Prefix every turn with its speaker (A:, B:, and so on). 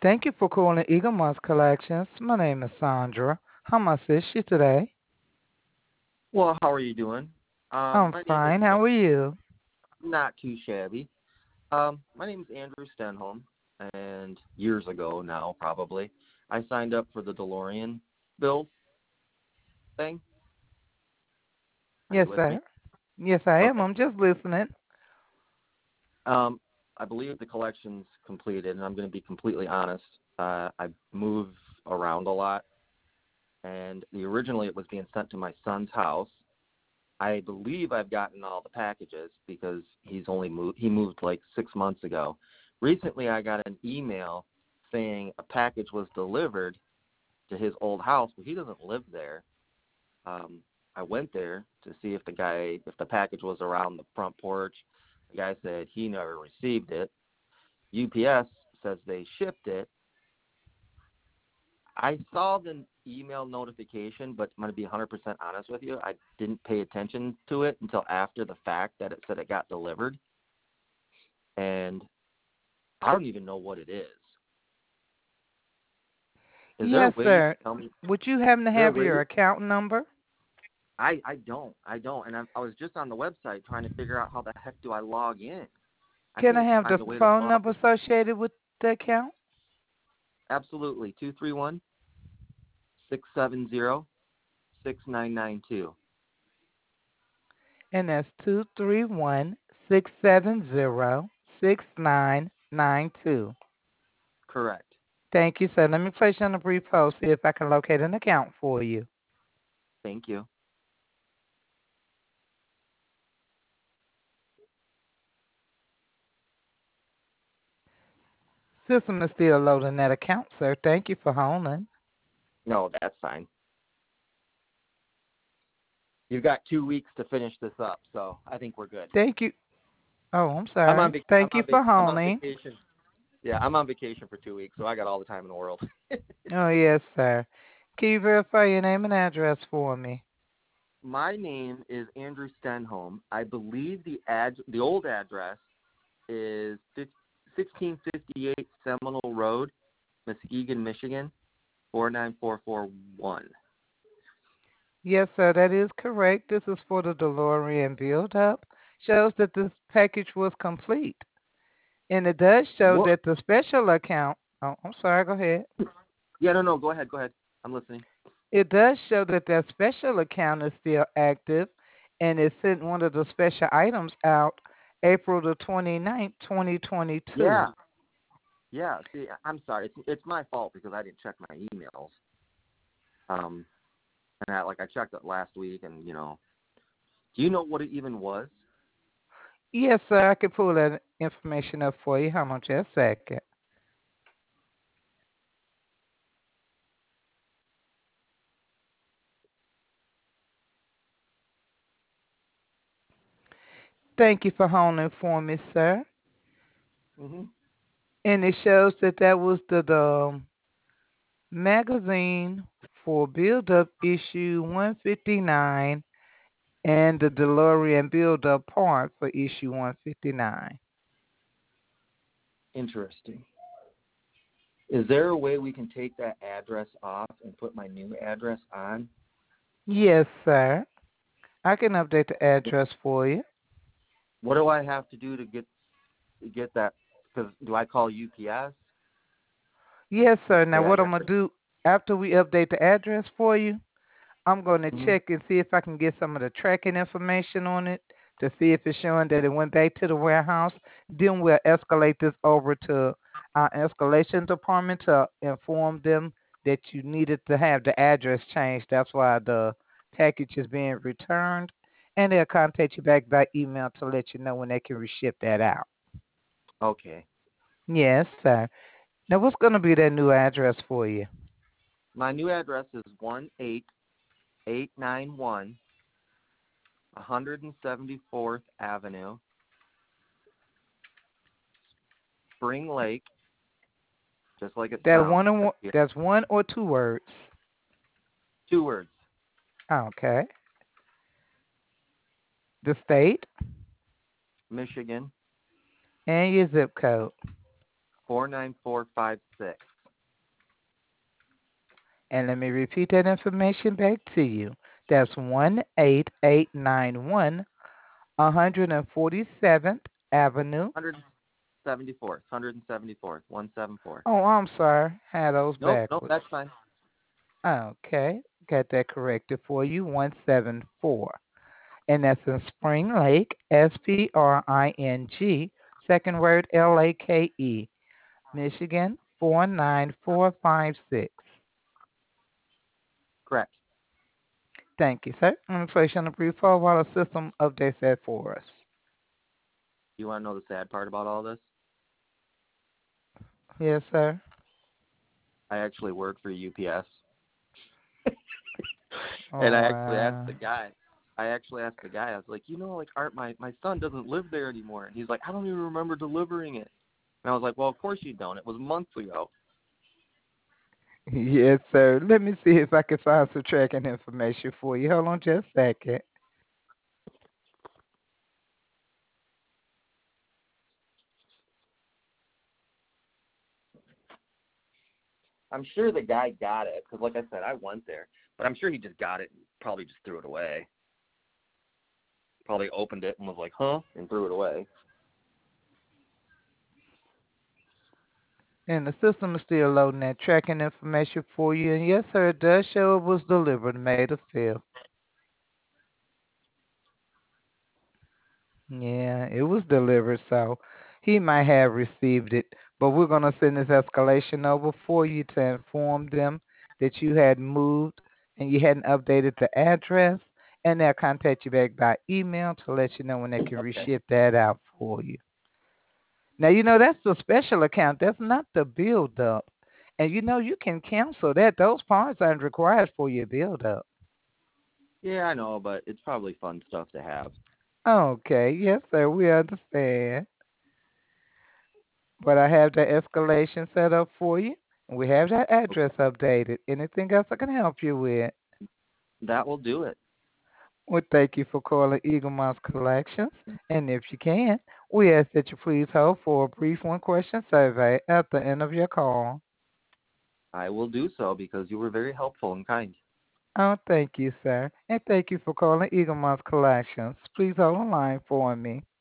A: Thank you for calling Eagle Moss Collections. My name is Sandra. How may I assist you today?
B: Well, how are you doing?
A: I'm
B: My name is
A: fine. How are you?
B: not too shabby. My name is Andrew Stenholm, and years ago now, probably, I signed up for the DeLorean build thing. Are
A: Yes,
B: you with me?
A: sir. Yes, I am.
B: Okay.
A: I'm just listening.
B: Um, I believe the collection's completed, and I'm going to be completely honest. I move around a lot, and originally it was being sent to my son's house. I believe I've gotten all the packages because he moved like 6 months ago. Recently I got an email saying a package was delivered to his old house, but he doesn't live there. Um, I went there to see if the package was around the front porch. The guy said he never received it. UPS says they shipped it. I saw the email notification, but I'm going to be 100% honest with you. I didn't pay attention to it until after the fact that it said it got delivered, and I don't even know what it is. Is there a
A: Yes,
B: way you
A: sir.
B: can tell me? Is
A: Would you happen to
B: there a
A: have
B: way
A: your
B: you,
A: account number?
B: I don't, and I was just on the website trying to figure out how the heck do I log in. I
A: Can I
B: can't
A: have the
B: find a way to
A: phone
B: log
A: number
B: in.
A: associated with the account?
B: Absolutely, 231-670-6992.
A: And that's 231-670-6992.
B: Correct.
A: Thank you, sir. Let me place you on a brief hold, see if I can locate an account for you.
B: Thank you.
A: System is still loading that account, sir. Thank you for holding.
B: No, that's fine. You've got 2 weeks to finish this up, so I think we're good.
A: Thank you. Oh, I'm
B: I'm on
A: sorry.
B: vac- I'm
A: Thank you
B: on
A: for
B: vac- I'm on
A: holding.
B: vacation. Yeah, I'm on vacation for 2 weeks, so I got all the time in the world.
A: Oh, yes, sir. Can you verify your name and address for me?
B: My name is Andrew Stenholm. I believe the old address is 1658 Seminole Road, Muskegon, Michigan, 49441.
A: Yes, sir, that is correct. This is for the DeLorean build-up. Shows that this package was complete. And it does show
B: What?
A: that the special account, oh, I'm sorry, go ahead.
B: Yeah, no, go ahead, go ahead. I'm listening.
A: It does show that that special account is still active and it sent one of the special items out April the 29th, 2022.
B: Yeah, yeah. See, I'm sorry. It's my fault because I didn't check my emails. Um, and I checked it last week, and do you know what it even was?
A: Yes, sir, I can pull that information up for you. Hold on just a second. Thank you for holding for me, sir.
B: Hmm.
A: And it shows that that was the magazine for Build Up issue 159 and the DeLorean Build Up part for issue 159.
B: Interesting. Is there a way we can take that address off and put my new address on?
A: Yes, sir. I can update the address for you.
B: What do I have to do to get that? Because do I call UPS
A: Yes,
B: to
A: sir. Now,
B: say I
A: what I'm
B: got
A: going
B: it?
A: to do after we update the address for you, I'm going to
B: Hmm.
A: check and see if I can get some of the tracking information on it to see if it's showing that it went back to the warehouse. Then we'll escalate this over to our escalation department to inform them that you needed to have the address changed. That's why the package is being returned. And they'll contact you back by email to let you know when they can reship that out.
B: Okay.
A: Yes, sir. Now, what's going to be that new address for you?
B: My new address is 18891 174th Avenue, Spring Lake, just like it
A: That
B: sounds.
A: one that's one or two words.
B: 2 words.
A: Okay. The state
B: Michigan,
A: and your zip code.
B: 49456.
A: And let me repeat that information back to you. That's 18891 147th Avenue.
B: 174th, 174.
A: Oh, I'm sorry. Had those
B: Nope,
A: backwards.
B: that's fine.
A: Okay. Got that corrected for you. 174. And that's in Spring Lake, Spring. Second word Lake, Michigan 49456.
B: Correct.
A: Thank you, sir. I'm going to place you on a brief hold while the system updates that for us.
B: You want to know the sad part about all this?
A: Yes, sir.
B: I actually work for UPS. And
A: Oh,
B: I actually asked
A: wow.
B: the guy. I was like, like Art, my son doesn't live there anymore. And he's like, I don't even remember delivering it. And I was like, well, of course you don't. It was months ago.
A: Yes, sir. Let me see if I can find some tracking information for you. Hold on just a second.
B: I'm sure the guy got it because, like I said, I went there. But I'm sure he just got it and probably just threw it away. Probably opened it and was like, huh, and threw it away.
A: And the system is still loading that tracking information for you. And yes, sir, it does show it was delivered May the 5th. Yeah, it was delivered, so he might have received it. But we're going to send this escalation over for you to inform them that you had moved and you hadn't updated the address. And they'll contact you back by email to let you know when they can
B: Okay.
A: reship that out for you. Now, that's the special account. That's not the build up. And you can cancel that. Those parts aren't required for your build up.
B: Yeah, I know, but it's probably fun stuff to have.
A: Okay, yes, sir, we understand. But I have the escalation set up for you. We have that address updated. Anything else I can help you with?
B: That will do it.
A: Well, thank you for calling Eagle Mouse Collections. And if you can, we ask that you please hold for a brief one question survey at the end of your call.
B: I will do so because you were very helpful and kind.
A: Oh, thank you, sir. And thank you for calling Eagle Mouse Collections. Please hold the line for me.